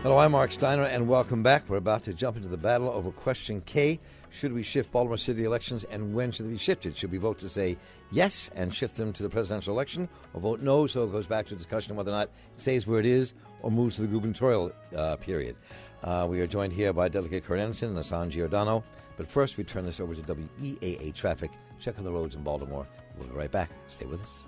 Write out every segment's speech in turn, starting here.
Hello, I'm Mark Steiner, and welcome back. We're about to jump into the battle over question K. Should we shift Baltimore City elections, and when should they be shifted? Should we vote to say yes and shift them to the presidential election, or vote no, so it goes back to a discussion on whether or not it stays where it is or moves to the gubernatorial period? We are joined here by Delegate Kurt Anderson and Hassan Giordano. But first, we turn this over to WEAA Traffic. Check on the roads in Baltimore. We'll be right back. Stay with us.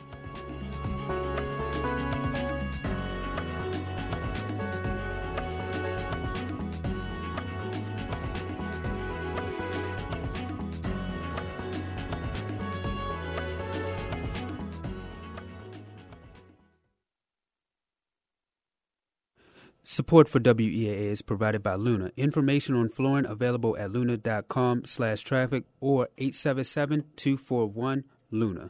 Support for WEAA is provided by Luna. Information on flooring available at luna.com/traffic or 877-241-LUNA.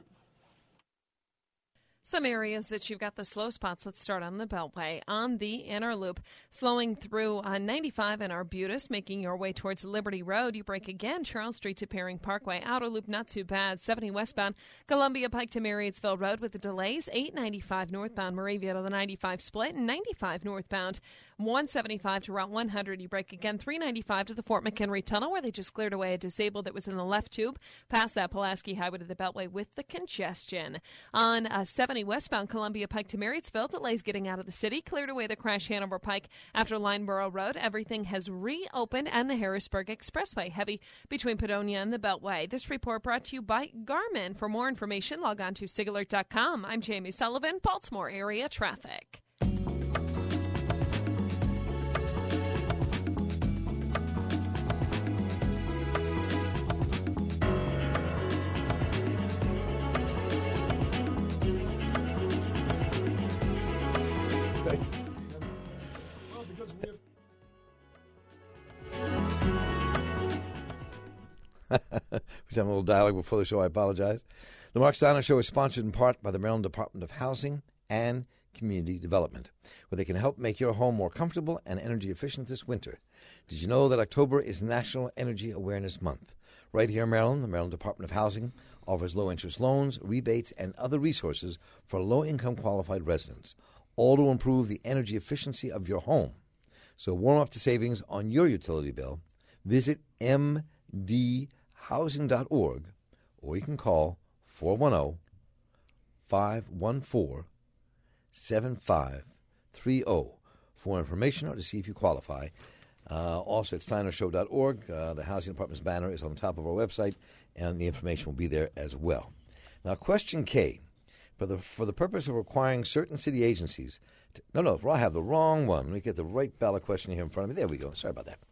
Some areas that you've got the slow spots. Let's start on the Beltway. On the inner loop, slowing through 95 in Arbutus, making your way towards Liberty Road. You break again, Charles Street to Paring Parkway. Outer loop, not too bad. 70 westbound, Columbia Pike to Marriottsville Road with the delays. 895 northbound, Moravia to the 95 split, and 95 northbound, 175 to Route 100. You break again, 395 to the Fort McHenry Tunnel, where they just cleared away a disabled that was in the left tube. Past that, Pulaski Highway to the Beltway with the congestion. On 70 westbound, Columbia Pike to Marriottsville, delays getting out of the city. Cleared away the crash Hanover Pike after Lineborough Road. Everything has reopened, and the Harrisburg Expressway heavy between Padonia and the Beltway. This report brought to you by Garmin. For more information, log on to SIGAlert.com. I'm Jamie Sullivan, Baltimore area traffic. We're having a little dialogue before the show. I apologize. The Mark Steiner Show is sponsored in part by the Maryland Department of Housing and Community Development, where they can help make your home more comfortable and energy efficient this winter. Did you know that October is National Energy Awareness Month? Right here in Maryland, the Maryland Department of Housing offers low-interest loans, rebates, and other resources for low-income qualified residents, all to improve the energy efficiency of your home. So warm up to savings on your utility bill. Visit mdhousing.org, or you can call 410-514-7530 for information or to see if you qualify. Also at steinershow.org, the Housing Department's banner is on the top of our website, and the information will be there as well. Now, question K. For the purpose of requiring certain city agencies I have the wrong one. Let me get the right ballot question here in front of me. There we go. Sorry about that.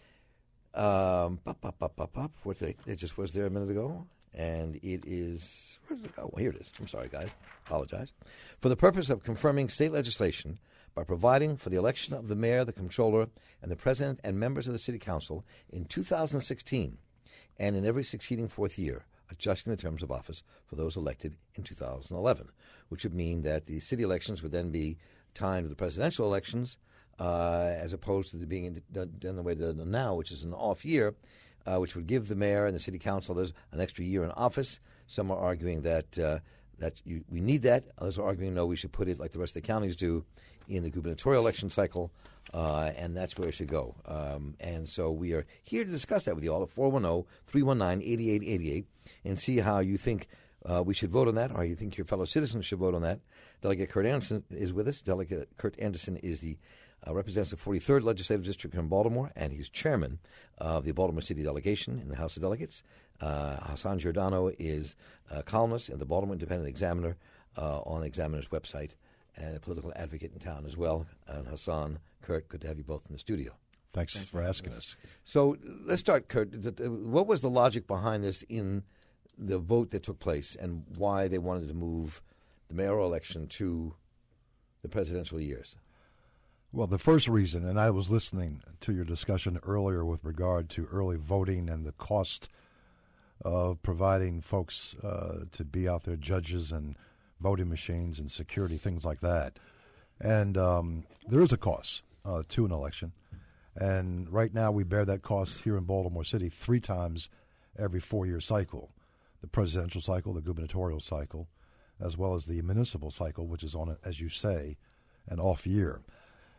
It just was there a minute ago, and it is, where did it go? Well, here it is. I'm sorry, guys. Apologize. For the purpose of confirming state legislation by providing for the election of the mayor, the comptroller, and the president and members of the city council in 2016 and in every succeeding fourth year, adjusting the terms of office for those elected in 2011, which would mean that the city elections would then be timed with the presidential elections, as opposed to being done the way they're done now, which is an off year, which would give the mayor and the city council an extra year in office. Some are arguing that we need that. Others are arguing, no, we should put it like the rest of the counties do in the gubernatorial election cycle, and that's where it should go. And so we are here to discuss that with you all at 410-319-8888 and see how you think we should vote on that, or you think your fellow citizens should vote on that. Delegate Kurt Anderson is with us. Delegate Kurt Anderson is the represents the 43rd Legislative District in Baltimore, and he's chairman of the Baltimore City Delegation in the House of Delegates. Hassan Giordano is a columnist in the Baltimore Independent Examiner on the Examiner's website, and a political advocate in town as well. And Hassan, Kurt, good to have you both in the studio. Thanks for asking us. So let's start, Kurt. What was the logic behind this in the vote that took place, and why they wanted to move the mayoral election to the presidential years? Well, the first reason, and I was listening to your discussion earlier with regard to early voting and the cost of providing folks to be out there, judges and voting machines and security, things like that. And there is a cost to an election. And right now we bear that cost here in Baltimore City 3 times every 4-year cycle. The presidential cycle, the gubernatorial cycle, as well as the municipal cycle, which is on, as you say, an off year.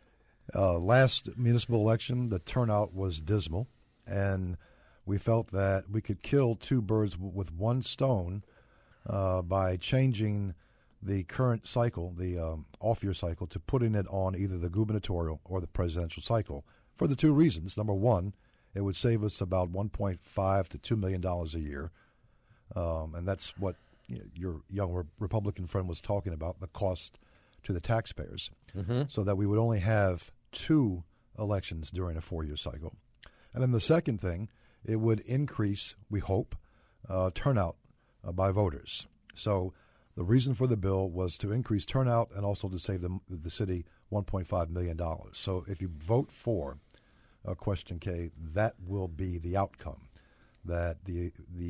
Last municipal election, the turnout was dismal, and we felt that we could kill two birds with one stone by changing the current cycle, the off-year cycle, to putting it on either the gubernatorial or the presidential cycle for the two reasons. Number one, it would save us about $1.5 to $2 million a year, and that's what your young Republican friend was talking about, the cost to the taxpayers, so that we would only have two elections during a 4-year cycle. And then the second thing, it would increase, we hope, turnout by voters. So the reason for the bill was to increase turnout and also to save the city $1.5 million. So if you vote for question K, that will be the outcome, that the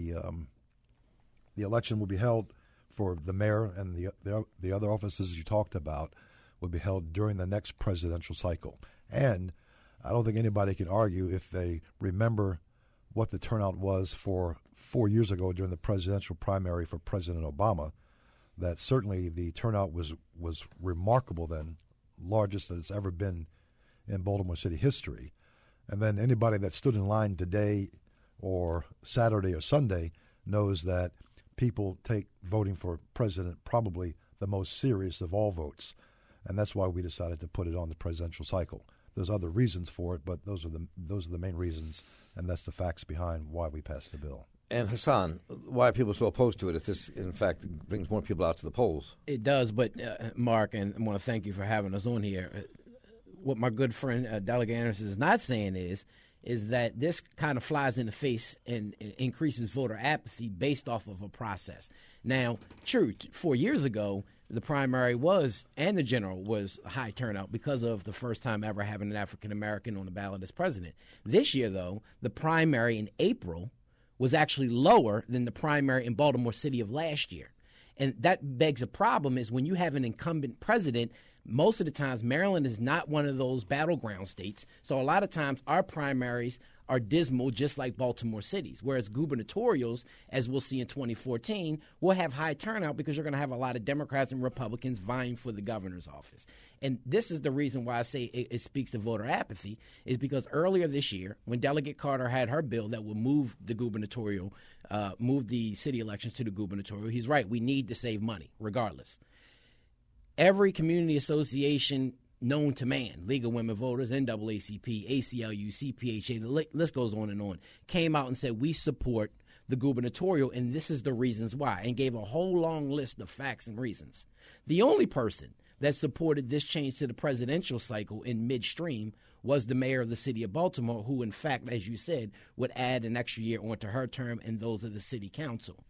election will be held for the mayor and the other offices you talked about will be held during the next presidential cycle. And I don't think anybody can argue, if they remember what the turnout was for 4 years ago during the presidential primary for President Obama, that certainly the turnout was remarkable then, largest that it's ever been in Baltimore City history. And then anybody that stood in line today or Saturday or Sunday knows that people take voting for president probably the most serious of all votes, and that's why we decided to put it on the presidential cycle. There's other reasons for it, but those are the main reasons, and that's the facts behind why we passed the bill. And Hassan, why are people so opposed to it if this, in fact, brings more people out to the polls? It does, but Mark, and I want to thank you for having us on here. What my good friend Delegate Anderson is not saying is that this kind of flies in the face and increases voter apathy based off of a process. Now, true, 4 years ago, the primary was, and the general was a high turnout because of the first time ever having an African-American on the ballot as president. This year, though, the primary in April was actually lower than the primary in Baltimore City of last year. And that begs a problem is when you have an incumbent president, most of the times Maryland is not one of those battleground states. So a lot of times our primaries are dismal, just like Baltimore City's, whereas gubernatorials, as we'll see in 2014, will have high turnout because you're going to have a lot of Democrats and Republicans vying for the governor's office. And this is the reason why I say it speaks to voter apathy, is because earlier this year, when Delegate Carter had her bill that would move the gubernatorial, move the city elections to the gubernatorial, he's right, we need to save money, regardless. Every community association known to man, League of Women Voters, NAACP, ACLU, CPHA, the list goes on, came out and said, we support the gubernatorial, and this is the reasons why, and gave a whole long list of facts and reasons. The only person that supported this change to the presidential cycle in midstream was the mayor of the city of Baltimore, who, in fact, as you said, would add an extra year onto her term and those of the city council.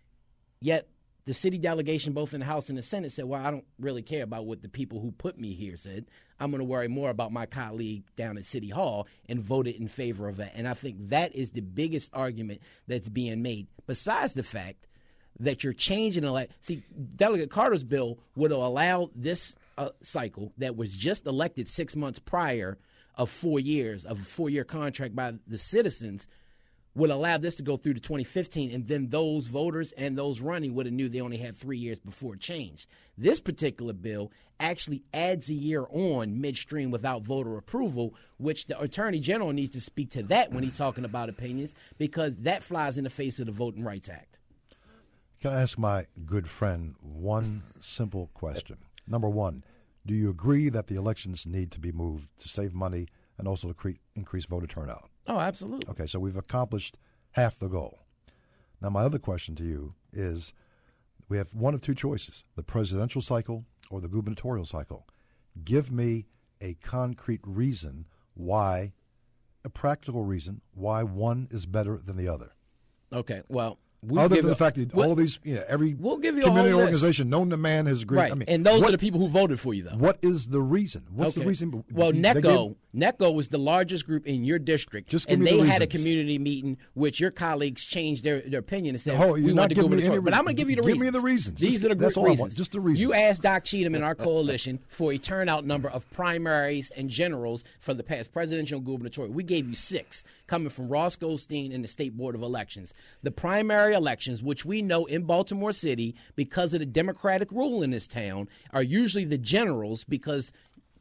Yet, the city delegation, both in the House and the Senate, said, well, I don't really care about what the people who put me here said. I'm going to worry more about my colleague down at City Hall, and voted in favor of that. And I think that is the biggest argument that's being made, besides the fact that you're changing see, Delegate Carter's bill would allow this cycle that was just elected 6 months prior of 4 years, of a 4-year contract by the citizens, would allow this to go through to 2015, and then those voters and those running would have knew they only had 3 years before it changed. This particular bill actually adds a year on midstream without voter approval, which the Attorney General needs to speak to that when he's talking about opinions, because that flies in the face of the Voting Rights Act. Can I ask my good friend one simple question? Number one, do you agree that the elections need to be moved to save money and also to increase voter turnout? Oh, absolutely. Okay, so we've accomplished half the goal. Now, my other question to you is, we have one of two choices, the presidential cycle or the gubernatorial cycle. Give me a concrete reason why, a practical reason, why one is better than the other. Okay, well, other than the fact that all these, every community organization known to man has agreed. Right, and those are the people who voted for you, though. What is the reason? What's the reason? Well, NECO was the largest group in your district, and they had a community meeting which your colleagues changed their opinion and said, we want to go gubernatorial. But I'm going to give you the reasons. Give me the reasons. These are the great reasons. Just the reasons. You asked Doc Cheatham in our coalition for a turnout number of primaries and generals for the past presidential and gubernatorial. We gave you 6, coming from Ross Goldstein and the State Board of Elections. The primary elections, which we know in Baltimore City, because of the Democratic rule in this town, are usually the generals, because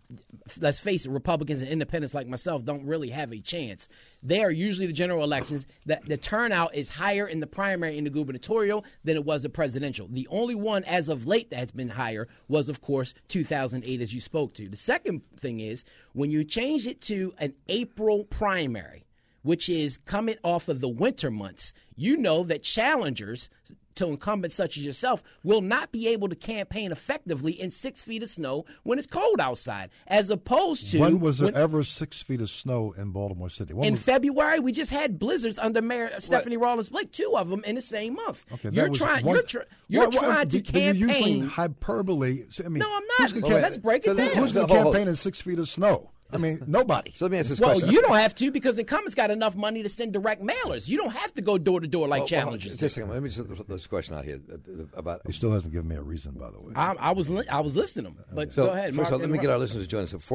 let's face it, Republicans and independents like myself don't really have a chance. They are usually the general elections. The turnout is higher in the primary and the gubernatorial than it was the presidential. The only one as of late that has been higher was, of course, 2008, as you spoke to. The second thing is when you change it to an April primary, which is coming off of the winter months, you know that challengers to incumbents such as yourself will not be able to campaign effectively in 6 feet of snow when it's cold outside, as opposed to... When was there ever 6 feet of snow in Baltimore City? February, we just had blizzards under Mayor Stephanie Rawlins Blake, 2 of them in the same month. Okay, you're trying to campaign... You're using hyperbole. I mean, no, I'm not. Let's break it down. Who's going to campaign in 6 feet of snow? I mean, nobody. So let me ask this question. Well, you don't have to because incumbents got enough money to send direct mailers. You don't have to go door to door like challengers. Just a second. Let me just put this question out here about. He still hasn't given me a reason, by the way. I was listening to him, but go ahead. First of all, let me get our listeners to join us at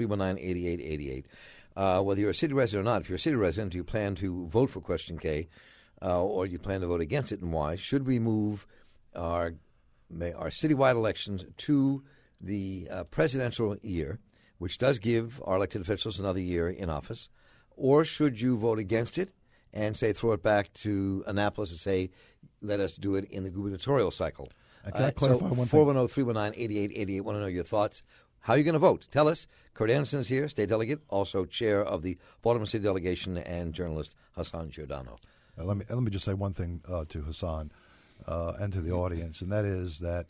410-319-8888. Whether you're a city resident or not, if you're a city resident, do you plan to vote for Question K, or do you plan to vote against it, and why? Should we move our citywide elections to the presidential year, which does give our elected officials another year in office, or should you vote against it and say throw it back to Annapolis and say let us do it in the gubernatorial cycle? Can I clarify one thing? 410-319-8888. Want to know your thoughts. How are you going to vote? Tell us. Kurt Anderson is here, state delegate, also chair of the Baltimore City delegation, and journalist Hassan Giordano. Let me just say one thing to Hassan and to the audience, and that is that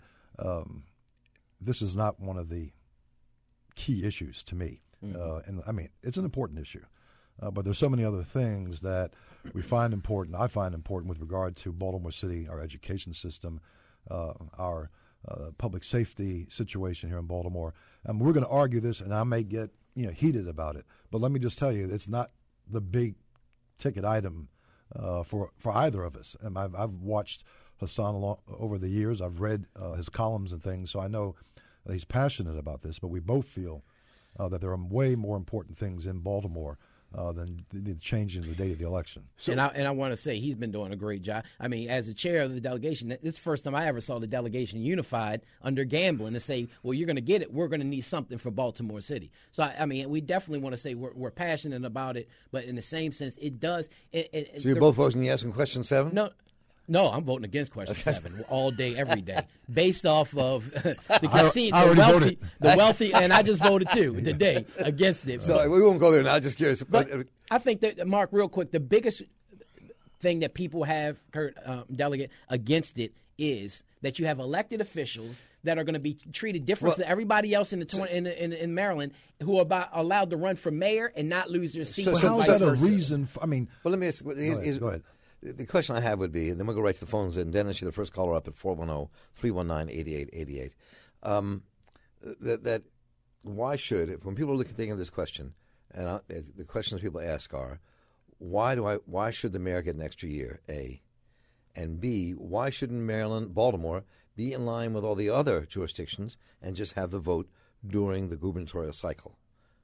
this is not one of the key issues to me. And I mean, it's an important issue, but there's so many other things that we find important, I find important with regard to Baltimore City, our education system, our public safety situation here in Baltimore. And we're going to argue this, and I may get heated about it, but let me just tell you, it's not the big ticket item for either of us. And I've watched Hassan over the years. I've read his columns and things, so I know he's passionate about this, but we both feel that there are way more important things in Baltimore than changing the date of the election. And I want to say he's been doing a great job. I mean, as the chair of the delegation, this is the first time I ever saw the delegation unified under Gamblin to say, well, you're going to get it. We're going to need something for Baltimore City. So, I mean, we definitely want to say we're passionate about it, but in the same sense, it does. So you're both voting yes on question 7? No, I'm voting against question 7 all day, every day, based off of the casino, the wealthy, and I just voted too today against it. So we won't go there now. Just curious. But I think that, Mark, real quick, the biggest thing that people have, Kurt, delegate, against it is that you have elected officials that are going to be treated different than everybody else in Maryland who are allowed to run for mayor and not lose their seat. So how is that a reason? Well, let me ask. Go ahead. The question I have would be, and then we'll go right to the phones, and Dennis, you're the first caller up at 410-319-8888. That why should, when people are thinking of this question, and the questions people ask are, why should the mayor get an extra year, A, and B, why shouldn't Baltimore be in line with all the other jurisdictions and just have the vote during the gubernatorial cycle?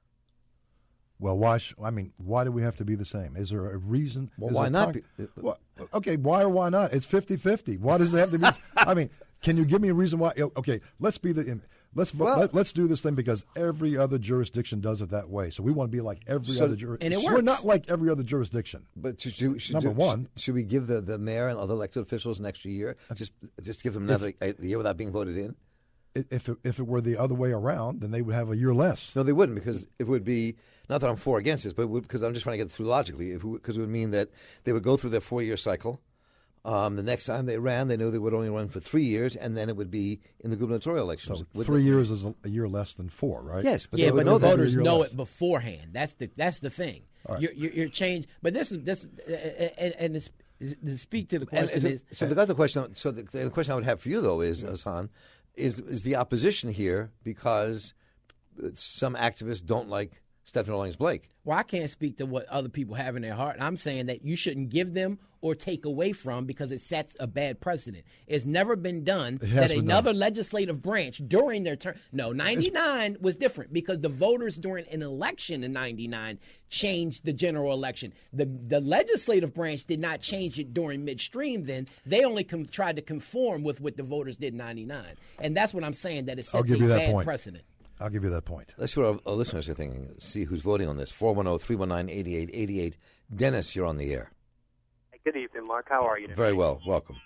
Well, why do we have to be the same? Is there a reason? Well, why not? Okay, why or why not? It's 50-50. Why does it have to be? I mean, can you give me a reason why? Okay, let's do this thing because every other jurisdiction does it that way. So we want to be like every other jurisdiction. And it works. We're not like every other jurisdiction. But should we give the mayor and other elected officials an extra year? Just give them another year without being voted in? If it were the other way around, then they would have a year less. No, they wouldn't, because it would be, not that I'm for or against this, but because I'm just trying to get through logically, because it would mean that they would go through their 4-year cycle. The next time they ran, they knew they would only run for 3 years, and then it would be in the gubernatorial elections. So 3 years is a year less than 4, right? Yes, but the voters know it beforehand. That's the thing. Right. You're changed, but this and to speak to the question the question I would have for you though is, Hassan, is the opposition here because some activists don't like Stephanie Rawlins Blake? Well, I can't speak to what other people have in their heart. I'm saying that you shouldn't give them or take away from because it sets a bad precedent. It's never been done that another legislative branch during their term. No, 99 was different because the voters during an election in 99 changed the general election. The legislative branch did not change it during midstream then. They only tried to conform with what the voters did in 99. And that's what I'm saying, that it sets a bad precedent. I'll give you that point. Let's see what our listeners are thinking. See who's voting on this. 410-319-8888. Dennis, you're on the air. Good evening, Mark. How are you today? Very well. Welcome.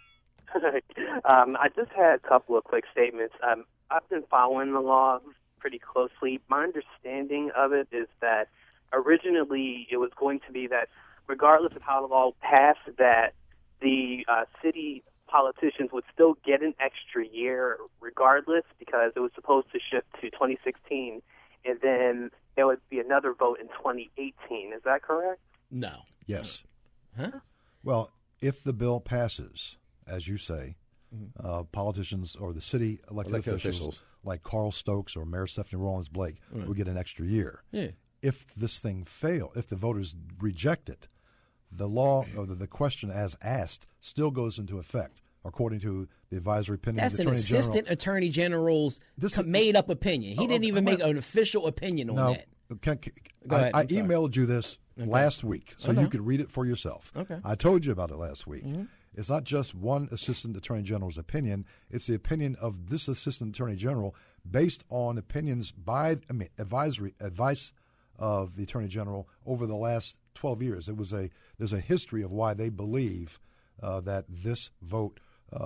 I just had a couple of quick statements. I've been following the law pretty closely. My understanding of it is that originally it was going to be that regardless of how the law passed, that the city politicians would still get an extra year regardless, because it was supposed to shift to 2016, and then there would be another vote in 2018. Is that correct? No. Yes. Huh? Well, if the bill passes, as you say, politicians or the city elected officials like Carl Stokes or Mayor Stephanie Rawlins Blake will get an extra year. Yeah. If this thing fails, if the voters reject it, the law or the question as asked still goes into effect, according to the advisory opinion That's of the an Attorney General. assistant attorney general's made-up opinion. He didn't even make an official opinion on that. Go ahead. I emailed you this last week, so you could read it for yourself. Okay. I told you about it last week. It's not just one assistant attorney general's opinion. It's the opinion of this assistant attorney general based on opinions by, advice of the attorney general over the last 12 years. There's a history of why they believe that this vote,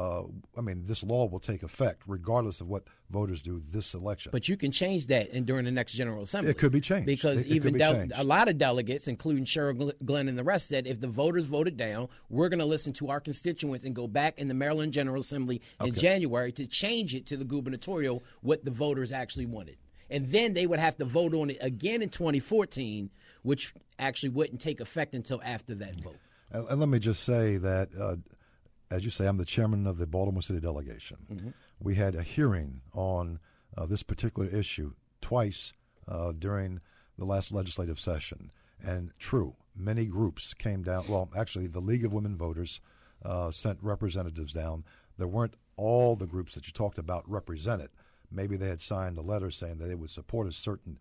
this law will take effect regardless of what voters do this election. But you can change that during the next General Assembly. It could be changed. Because a lot of delegates, including Cheryl Glenn and the rest, said if the voters voted down, we're going to listen to our constituents and go back in the Maryland General Assembly in January to change it to the gubernatorial, what the voters actually wanted. And then they would have to vote on it again in 2014, which actually wouldn't take effect until after that vote. And let me just say that, as you say, I'm the chairman of the Baltimore City delegation. We had a hearing on this particular issue twice during the last legislative session. And true, many groups came down. Well, actually, the League of Women Voters sent representatives down. There weren't all the groups that you talked about represented. Maybe they had signed a letter saying that they would support a certain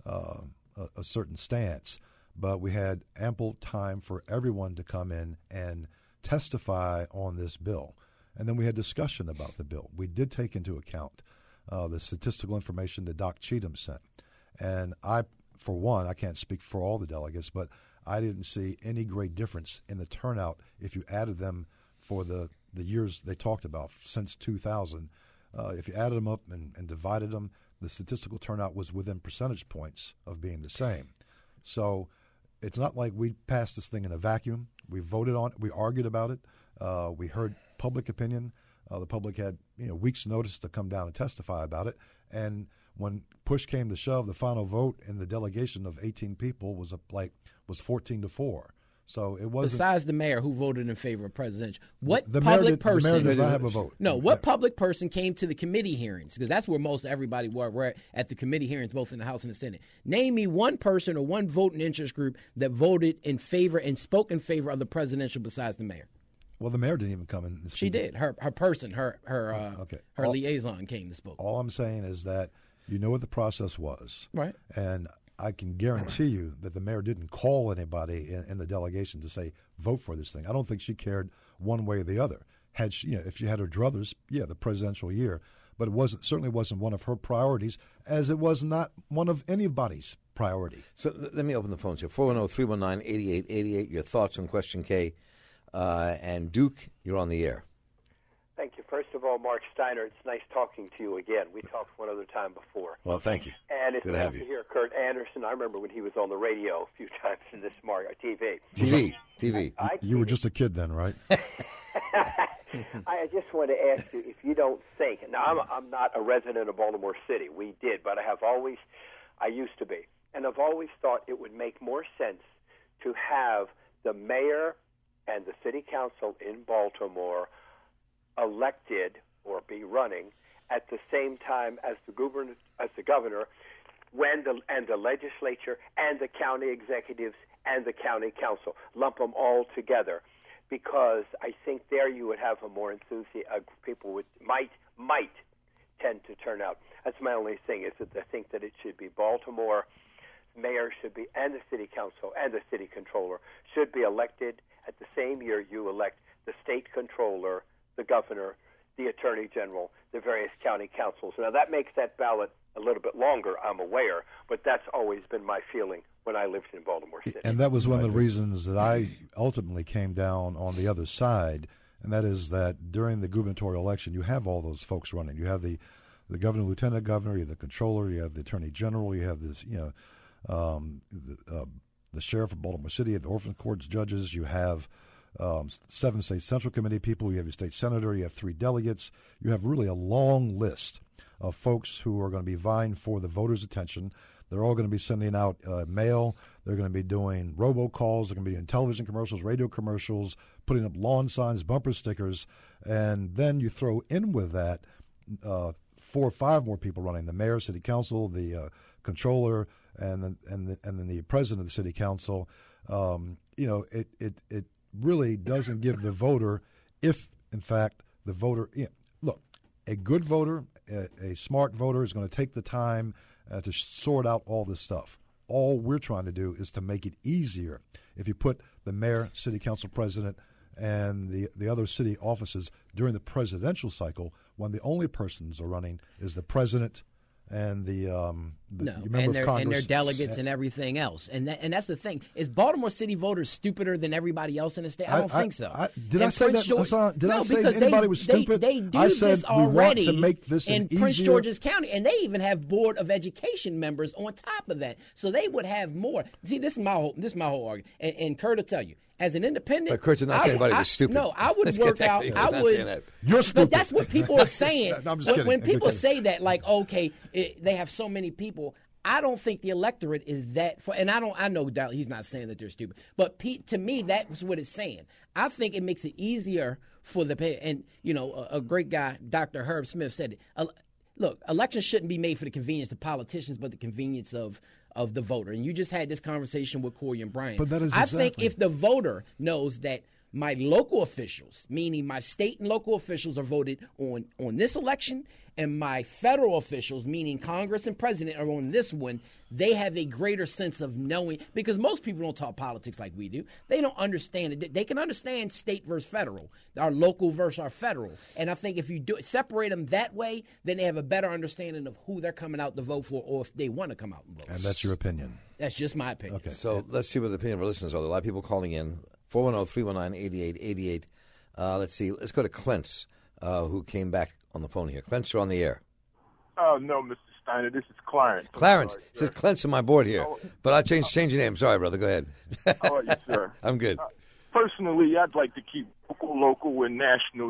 stance. But we had ample time for everyone to come in and testify on this bill. And then we had discussion about the bill. We did take into account the statistical information that Doc Cheatham sent. And I, for one, I can't speak for all the delegates, but I didn't see any great difference in the turnout if you added them for the years they talked about since 2000. If you added them up and divided them, the statistical turnout was within percentage points of being the same. So it's not like we passed this thing in a vacuum. We voted on it. We argued about it. We heard public opinion. The public had weeks' notice to come down and testify about it. And when push came to shove, the final vote in the delegation of 18 people was 14-4. So it wasn't. Besides the mayor who voted in favor of presidential, what the public person? The mayor does not have a vote. No, what public person came to the committee hearings? Because that's where most everybody were at the committee hearings, both in the House and the Senate. Name me one person or one voting interest group that voted in favor and spoke in favor of the presidential besides the mayor. Well, the mayor didn't even come in and speak. She did. Her person, her liaison came and spoke. All I'm saying is that you know what the process was, right? And I can guarantee you that the mayor didn't call anybody in the delegation to say, vote for this thing. I don't think she cared one way or the other. Had she, if she had her druthers, the presidential year, but it certainly wasn't one of her priorities, as it was not one of anybody's priority. So let me open the phones here. 410-319-8888. Your thoughts on question K. And Duke, you're on the air. Thank you. First of all, Mark Steiner, it's nice talking to you again. We talked one other time before. Well, thank you. And it's good to nice have you. to hear Kurt Anderson. I remember when he was on the radio a few times in this TV. TV. You were just a kid then, right? I just want to ask you if you don't think. Now, I'm not a resident of Baltimore City. We did, but I used to be. And I've always thought it would make more sense to have the mayor and the city council in Baltimore elected or be running at the same time as the governor, and the legislature and the county executives and the county council. Lump them all together, because I think there you would have a more people might tend to turn out. That's my only thing, is that I think that it should be Baltimore. Mayor should be, and the city council and the city controller should be elected at the same year you elect the state controller, the governor, the attorney general, the various county councils. Now, that makes that ballot a little bit longer, I'm aware, but that's always been my feeling when I lived in Baltimore City. And that was one of the reasons that I ultimately came down on the other side, and that is that during the gubernatorial election, you have all those folks running. You have the governor, lieutenant governor, you have the controller, you have the attorney general, you have this, the sheriff of Baltimore City, you have the orphan courts judges, you have 7 state central committee people, you have your state senator, you have 3 delegates. You have really a long list of folks who are going to be vying for the voters' attention. They're all going to be sending out mail. They're going to be doing robocalls. They're going to be doing television commercials, radio commercials, putting up lawn signs, bumper stickers. And then you throw in with that 4 or 5 more people running: the mayor, city council, the controller, and then the president of the city council. It really doesn't give the voter, if in fact the voter, look, a good voter, a smart voter is going to take the time to sort out all this stuff. All we're trying to do is to make it easier. If you put the mayor, city council president, and the other city offices during the presidential cycle, when the only persons are running is the president and the member of Congress and their delegates and everything else, and that's the thing. Is Baltimore City voters stupider than everybody else in the state? I don't think so. Did I say that? Did I say anybody was stupid? They do I said this already we want to make this in Prince George's County, and they even have Board of Education members on top of that, so they would have more. See, this is my whole argument, and Kurt will tell you. As an independent, but Kurt did not say anybody was stupid. No, I would work out. I would. You're stupid. But that's what people are saying. No, I'm just kidding. When people say that, like, okay, they have so many people. I don't think the electorate is that. And I know he's not saying that they're stupid, but to me, that's what it's saying. I think it makes it easier for and a great guy, Dr. Herb Smith, said it. Look, elections shouldn't be made for the convenience of politicians, but the convenience of the voter. And you just had this conversation with Corey and Brian. But that is I think if the voter knows that my local officials, meaning my state and local officials, are voted on this election, and my federal officials, meaning Congress and president, are on this one, they have a greater sense of knowing, because most people don't talk politics like we do. They don't understand it. They can understand state versus federal, our local versus our federal. And I think if you separate them that way, then they have a better understanding of who they're coming out to vote for, or if they want to come out and vote. And that's your opinion. That's just my opinion. Okay. So let's see what the opinion of our listeners are. There are a lot of people calling in. 410-319-8888. Let's see. Let's go to Clintz, who came back on the phone here. Clintz, you're on the air. Oh, no, Mr. Steiner. This is Clarence. Clarence. Sorry, it says Clintz on my board here. But I'll change your name. Sorry, brother. Go ahead. How are you, sir? I'm good. Personally, I'd like to keep local, and national.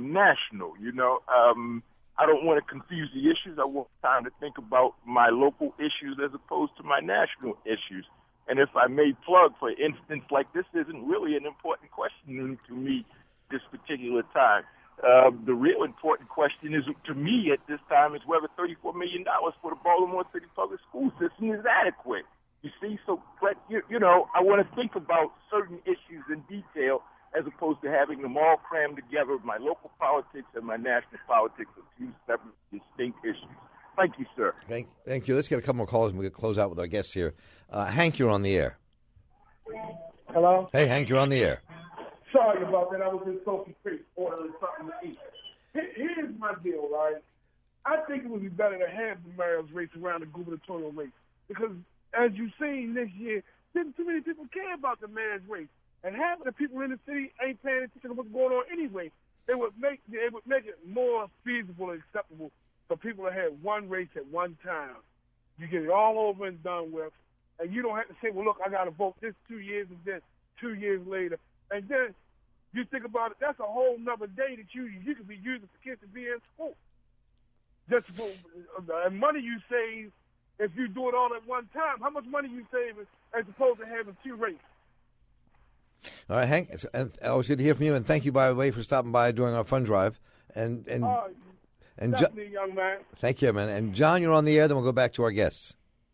I don't want to confuse the issues. I want time to think about my local issues as opposed to my national issues. And if I may plug, for instance, like this isn't really an important question to me this particular time. The real important question is, to me at this time, is whether $34 million for the Baltimore City public school system is adequate. You see, so, but, I want to think about certain issues in detail as opposed to having them all crammed together. My local politics and my national politics are two separate, distinct issues. Thank you, sir. Thank you. Let's get a couple more calls and we'll close out with our guests here. Hank, you're on the air. Hello? Hey, Hank, you're on the air. Sorry about that. I was in Sophie Creek ordering something to eat. Here's my deal, right? I think it would be better to have the mayor's race around the gubernatorial race, because as you've seen this year, too many people care about the mayor's race. And half of the people in the city ain't paying attention to what's going on anyway. It would make it more feasible and acceptable for people to have one race at one time. You get it all over and done with, and you don't have to say, well, look, I got to vote this 2 years and then 2 years later. And then you think about it, that's a whole nother day that you could be using for kids to be in school. Just for money you save if you do it all at one time. How much money you save as opposed to having 2 races? All right, Hank, always good to hear from you, and thank you, by the way, for stopping by during our fund drive. And definitely, young man. Thank you, man. And John, you're on the air. Then we'll go back to our guests.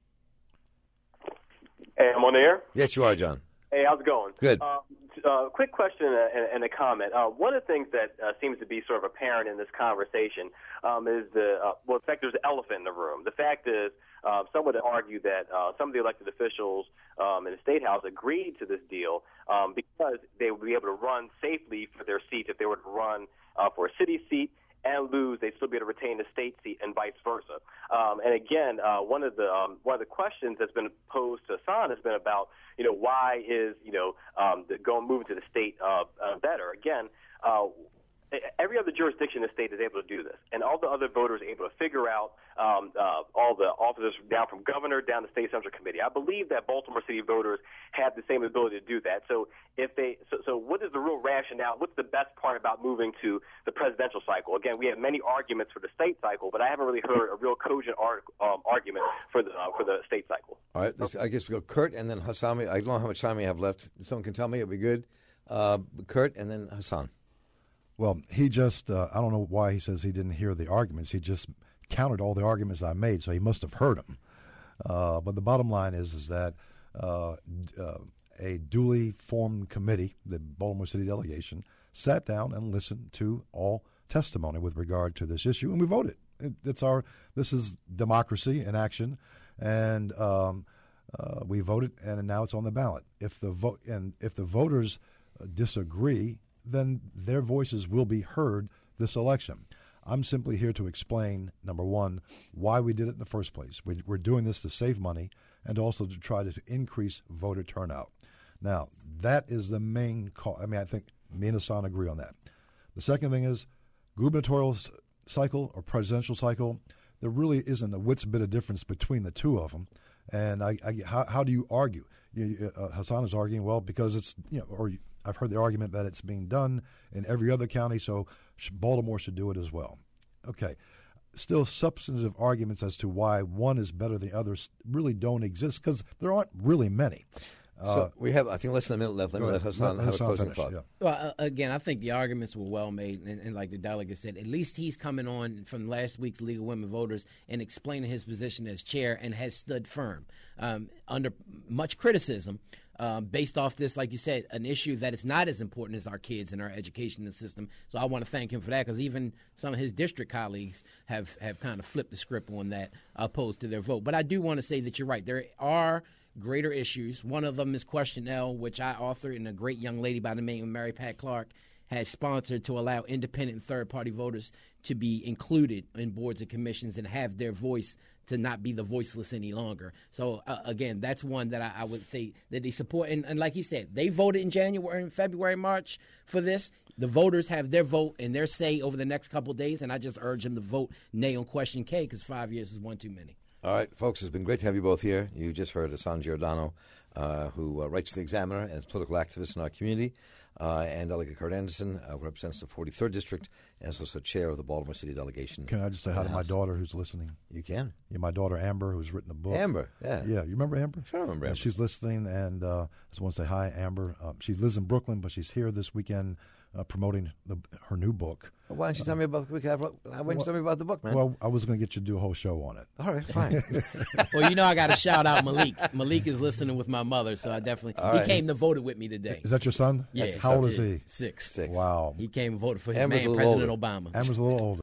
Hey, I'm on the air? Yes, you are, John. Hey, how's it going? Good. Quick question and a comment. One of the things that seems to be sort of apparent in this conversation is in fact, there's an elephant in the room. The fact is, some would argue that some of the elected officials in the State House agreed to this deal because they would be able to run safely for their seats if they were to run for a city seat and lose, they'd still be able to retain the state seat and vice versa. And again, one of the questions that's been posed to Hassan has been about, why is, moving to the state better? Again, every other jurisdiction in the state is able to do this, and all the other voters are able to figure out all the officers down from governor down to state central committee. I believe that Baltimore City voters have the same ability to do that. So so what is the real rationale? What's the best part about moving to the presidential cycle? Again, we have many arguments for the state cycle, but I haven't really heard a real cogent argument for the state cycle. All right, I guess we go Kurt and then Hassan. I don't know how much time we have left. If someone can tell me, it'd be good. Kurt and then Hassan. Well, he just, I don't know why he says he didn't hear the arguments. He just counted all the arguments I made, so he must have heard them. But the bottom line is that a duly formed committee, the Baltimore City delegation, sat down and listened to all testimony with regard to this issue, and we voted. This is democracy in action, and we voted, and now it's on the ballot. If the voters disagree, then their voices will be heard this election. I'm simply here to explain, number one, why we did it in the first place. We're doing this to save money and also to try to increase voter turnout. Now, that is the main call. I mean, I think me and Hassan agree on that. The second thing is gubernatorial cycle or presidential cycle, there really isn't a wit's bit of difference between the two of them. And how do you argue? Hassan is arguing, well, because it's, I've heard the argument that it's being done in every other county, so Baltimore should do it as well. Okay. Still, substantive arguments as to why one is better than the others really don't exist because there aren't really many. So we have, I think, less than a minute left. Let me let Hassan have a closing thought. Yeah. Well, again, I think the arguments were well made, and like the delegate said, at least he's coming on from last week's League of Women Voters and explaining his position as chair and has stood firm under much criticism. Based off this, like you said, an issue that is not as important as our kids and our education system. So I want to thank him for that because even some of his district colleagues have kind of flipped the script on that opposed to their vote. But I do want to say that you're right. There are greater issues. One of them is Question L, which I authored, and a great young lady by the name of Mary Pat Clark has sponsored to allow independent and third-party voters to be included in boards and commissions and have their voice to not be the voiceless any longer. So, again, that's one that I would say that they support. And like he said, they voted in January, February, March for this. The voters have their vote and their say over the next couple of days, and I just urge them to vote nay on Question K because 5 years is one too many. All right, folks, it's been great to have you both here. You just heard Hassan Giordano, who writes for The Examiner and is a political activist in our community, and Delegate Kurt Anderson, who represents the 43rd District and is also chair of the Baltimore City delegation. Can I just say hi to my daughter who's listening? You can. Yeah, my daughter Amber, who's written a book. Amber, yeah. Yeah, you remember Amber? Sure, I remember Amber. She's listening, and I just want to say hi, Amber. She lives in Brooklyn, but she's here this weekend promoting her new book. Well, why don't you tell me about the book, man? Well, I was going to get you to do a whole show on it. All right, fine. Well, I got to shout out Malik. Malik is listening with my mother, so I definitely he came to vote with me today. Is that your son? Yeah. How old is he? 6. Wow. He came and voted for his Amber's man, President Obama. Amber's a little older.